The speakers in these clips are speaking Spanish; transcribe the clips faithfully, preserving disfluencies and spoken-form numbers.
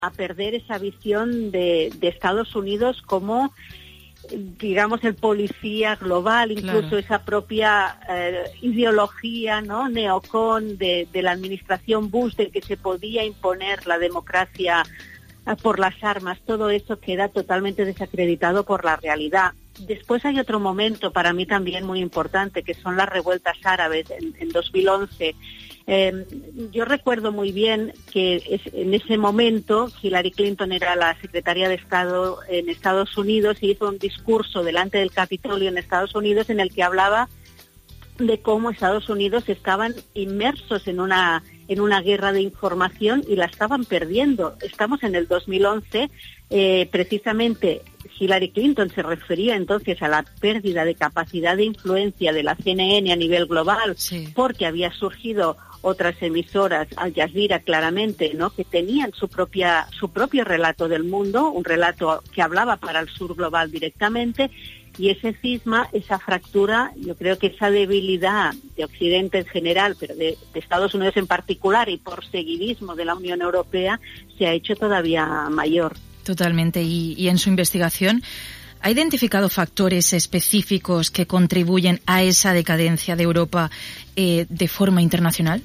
a perder esa visión de, de Estados Unidos como, digamos, el policía global, incluso claro. esa propia eh, ideología, ¿no?, neocon de, de la administración Bush, de que se podía imponer la democracia eh, por las armas. Todo eso queda totalmente desacreditado por la realidad. Después hay otro momento para mí también muy importante, que son las revueltas árabes en, en dos mil once. Eh, yo recuerdo muy bien que es, en ese momento Hillary Clinton era la secretaria de Estado en Estados Unidos y hizo un discurso delante del Capitolio en Estados Unidos en el que hablaba de cómo Estados Unidos estaban inmersos en una en una guerra de información y la estaban perdiendo. Estamos en el dos mil once, eh, precisamente Hillary Clinton se refería entonces a la pérdida de capacidad de influencia de la C N N a nivel global, sí. porque había surgido otras emisoras, Al Jazeera claramente, ¿no?, que tenían su propia su propio relato del mundo, un relato que hablaba para el sur global directamente, y ese cisma, esa fractura, yo creo que esa debilidad de Occidente en general, pero de, de Estados Unidos en particular, y por seguidismo de la Unión Europea, se ha hecho todavía mayor. Totalmente. Y, y en su investigación, ¿ha identificado factores específicos que contribuyen a esa decadencia de Europa eh, de forma internacional?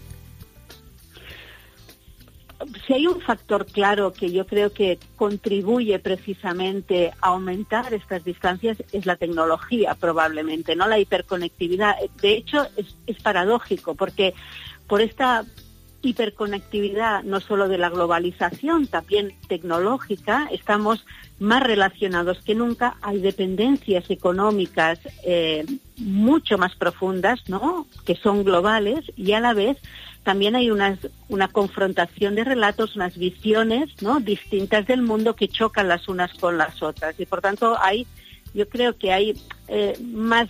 Si hay un factor claro que yo creo que contribuye precisamente a aumentar estas distancias, es la tecnología, probablemente, ¿no?, la hiperconectividad. De hecho, es, es paradójico, porque por esta hiperconectividad, no solo de la globalización, también tecnológica, estamos más relacionados que nunca. Hay dependencias económicas eh, mucho más profundas, ¿no?, que son globales, y a la vez también hay unas, una confrontación de relatos, unas visiones, ¿no?, distintas del mundo que chocan las unas con las otras. Y por tanto hay, yo creo que hay eh, más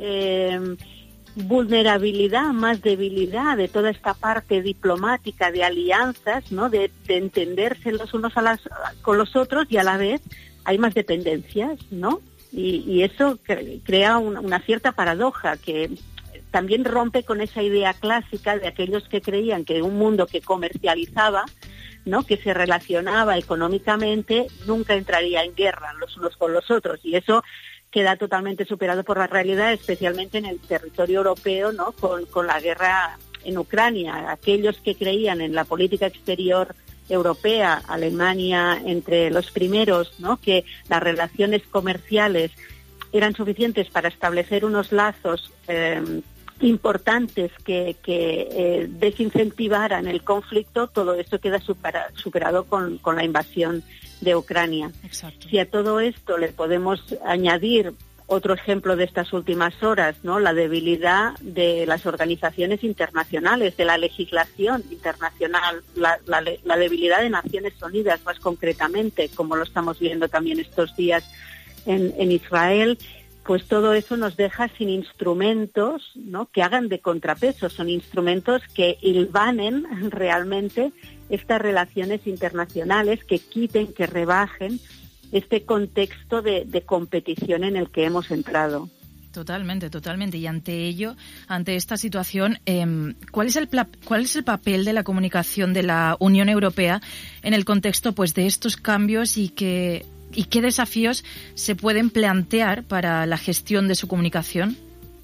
eh, vulnerabilidad, más debilidad de toda esta parte diplomática de alianzas, ¿no?, de, de entenderse los unos a las, con los otros, y a la vez hay más dependencias, ¿no? Y, y eso cre- crea una, una cierta paradoja que también rompe con esa idea clásica de aquellos que creían que un mundo que comercializaba, ¿no?, que se relacionaba económicamente, nunca entraría en guerra los unos con los otros, y eso queda totalmente superado por la realidad, especialmente en el territorio europeo, ¿no?, con, con la guerra en Ucrania. Aquellos que creían en la política exterior europea, Alemania entre los primeros, ¿no?, que las relaciones comerciales eran suficientes para establecer unos lazos eh, importantes que, que eh, desincentivaran el conflicto, todo esto queda supera, superado con, con la invasión de Ucrania. Exacto. Si a todo esto le podemos añadir otro ejemplo de estas últimas horas, ¿no?, la debilidad de las organizaciones internacionales, de la legislación internacional, la, la, la debilidad de Naciones Unidas más concretamente, como lo estamos viendo también estos días en, en Israel, pues todo eso nos deja sin instrumentos, ¿no?, que hagan de contrapeso. Son instrumentos que hilvanen realmente estas relaciones internacionales, que quiten, que rebajen este contexto de, de competición en el que hemos entrado. Totalmente, totalmente. Y ante ello, ante esta situación, eh, ¿cuál es el pla- cuál es el papel de la comunicación de la Unión Europea en el contexto, pues, de estos cambios, y que y qué desafíos se pueden plantear para la gestión de su comunicación?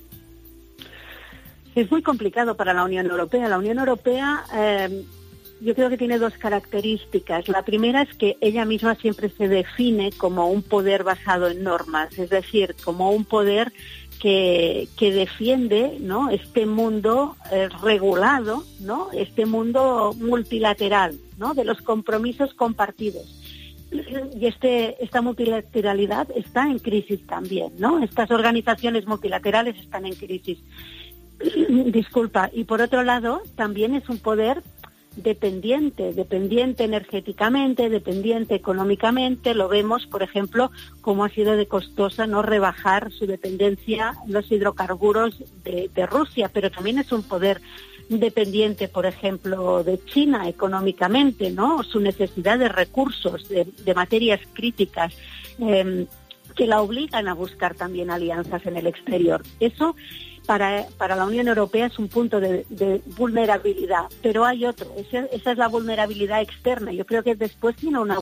Es muy complicado para la Unión Europea. La Unión Europea, eh, yo creo que tiene dos características. La primera es que ella misma siempre se define como un poder basado en normas, es decir, como un poder que, que defiende, ¿no?, este mundo eh, regulado, ¿no?, este mundo multilateral, ¿no?, de los compromisos compartidos. Y este esta multilateralidad está en crisis también, ¿no? Estas organizaciones multilaterales están en crisis. Disculpa. Y por otro lado, también es un poder dependiente, dependiente energéticamente, dependiente económicamente. Lo vemos, por ejemplo, cómo ha sido de costosa no rebajar su dependencia en los hidrocarburos de, de Rusia, pero también es un poder dependiente, por ejemplo, de China económicamente, ¿no? Su necesidad de recursos, de, de materias críticas, eh, que la obligan a buscar también alianzas en el exterior. Eso para, para la Unión Europea es un punto de, de vulnerabilidad, pero hay otro, esa, esa es la vulnerabilidad externa. Yo creo que después tiene una